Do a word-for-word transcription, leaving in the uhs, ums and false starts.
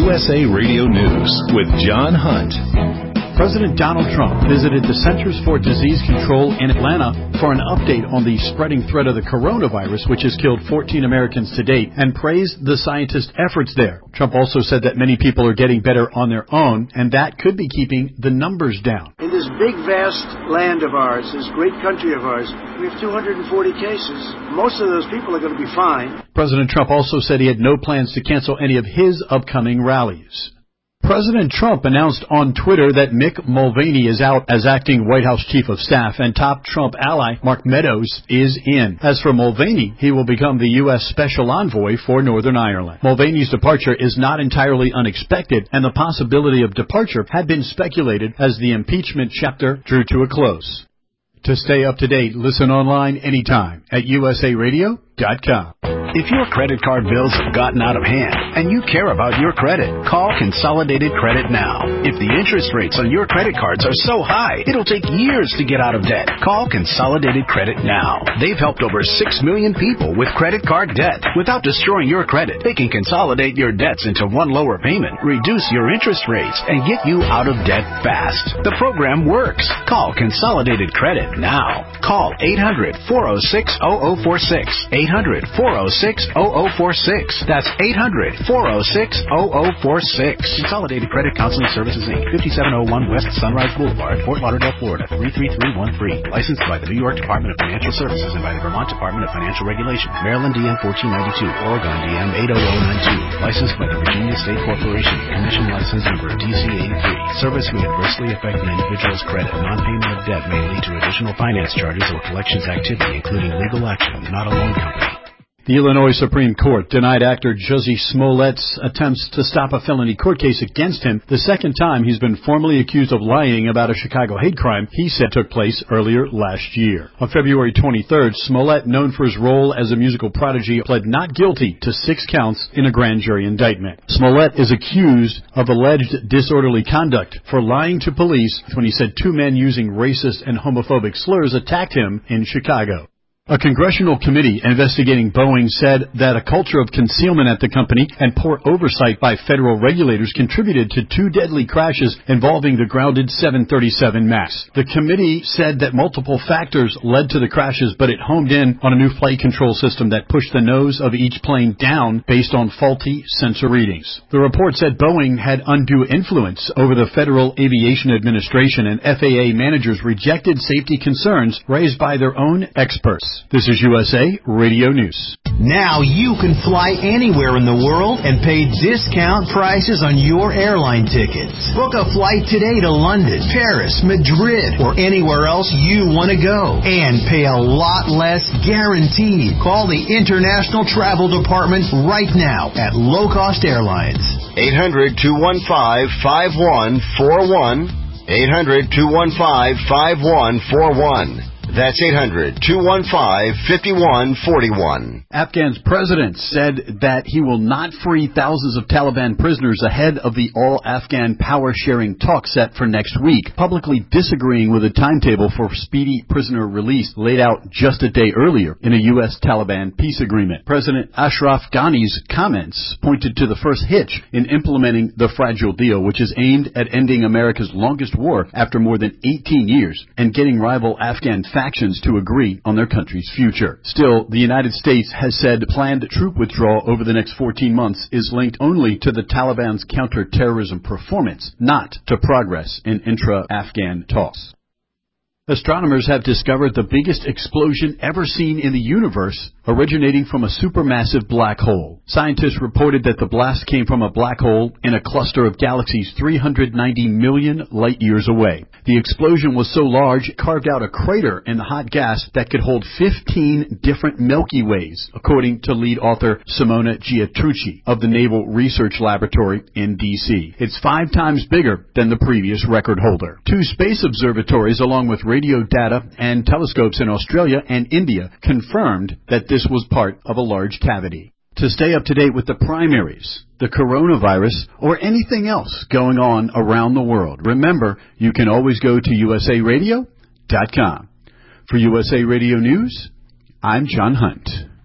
U S A Radio News with John Hunt. President Donald Trump visited the Centers for Disease Control in Atlanta for an update on the spreading threat of the coronavirus, which has killed fourteen Americans to date, and praised the scientists' efforts there. Trump also said that many people are getting better on their own, and that could be keeping the numbers down. In this big, vast land of ours, this great country of ours, we have two hundred forty cases. Most of those people are going to be fine. President Trump also said he had no plans to cancel any of his upcoming rallies. President Trump announced on Twitter that Mick Mulvaney is out as acting White House Chief of Staff, and top Trump ally Mark Meadows is in. As for Mulvaney, he will become the U S Special Envoy for Northern Ireland. Mulvaney's departure is not entirely unexpected, and the possibility of departure had been speculated as the impeachment chapter drew to a close. To stay up to date, listen online anytime at U S A radio dot com. If your credit card bills have gotten out of hand and you care about your credit, call Consolidated Credit now. If the interest rates on your credit cards are so high, it'll take years to get out of debt. Call Consolidated Credit now. They've helped over six million people with credit card debt. Without destroying your credit, they can consolidate your debts into one lower payment, reduce your interest rates, and get you out of debt fast. The program works. Call Consolidated Credit now. Call eight hundred, four oh six, oh oh four six. eight hundred, four oh six, oh oh four six. That's eight hundred, four oh six, oh oh four six. Consolidated Credit Counseling Services, Incorporated, fifty-seven oh one West Sunrise Boulevard, Fort Lauderdale, Florida, three three three one three. Licensed by the New York Department of Financial Services and by the Vermont Department of Financial Regulation. Maryland D M fourteen ninety-two, Oregon D M eight oh oh nine two. Licensed by the Virginia State Corporation. Commission license number T C eighty-three. Service may adversely affect the individual's credit. Non-payment of debt may lead to additional finance charges or collections activity, including legal action, not a loan company. The Illinois Supreme Court denied actor Jussie Smollett's attempts to stop a felony court case against him, the second time he's been formally accused of lying about a Chicago hate crime he said took place earlier last year. On February twenty-third, Smollett, known for his role as a musical prodigy, pled not guilty to six counts in a grand jury indictment. Smollett is accused of alleged disorderly conduct for lying to police when he said two men using racist and homophobic slurs attacked him in Chicago. A congressional committee investigating Boeing said that a culture of concealment at the company and poor oversight by federal regulators contributed to two deadly crashes involving the grounded seven thirty-seven MAX. The committee said that multiple factors led to the crashes, but it homed in on a new flight control system that pushed the nose of each plane down based on faulty sensor readings. The report said Boeing had undue influence over the Federal Aviation Administration, and F A A managers rejected safety concerns raised by their own experts. This is U S A Radio News. Now you can fly anywhere in the world and pay discount prices on your airline tickets. Book a flight today to London, Paris, Madrid, or anywhere else you want to go, and pay a lot less guaranteed. Call the International Travel Department right now at Low Cost Airlines. eight hundred, two one five, five one four one. eight hundred, two one five, five one four one. That's eight hundred, two one five, five one four one. Afghan's president said that he will not free thousands of Taliban prisoners ahead of the all-Afghan power-sharing talk set for next week, publicly disagreeing with a timetable for speedy prisoner release laid out just a day earlier in a U S Taliban peace agreement. President Ashraf Ghani's comments pointed to the first hitch in implementing the fragile deal, which is aimed at ending America's longest war after more than eighteen years and getting rival Afghan factions to agree on their country's future. Still, the United States has said planned troop withdrawal over the next fourteen months is linked only to the Taliban's counter-terrorism performance, not to progress in intra-Afghan talks. Astronomers have discovered the biggest explosion ever seen in the universe, originating from a supermassive black hole. Scientists reported that the blast came from a black hole in a cluster of galaxies three hundred ninety million light-years away. The explosion was so large it carved out a crater in the hot gas that could hold fifteen different Milky Ways, according to lead author Simona Giatrucci of the Naval Research Laboratory in D C It's five times bigger than the previous record holder. Two space observatories, along with radio data and telescopes in Australia and India, confirmed that this was part of a large cavity. To stay up to date with the primaries, the coronavirus, or anything else going on around the world, remember, you can always go to U S A radio dot com. For U S A Radio News, I'm John Hunt.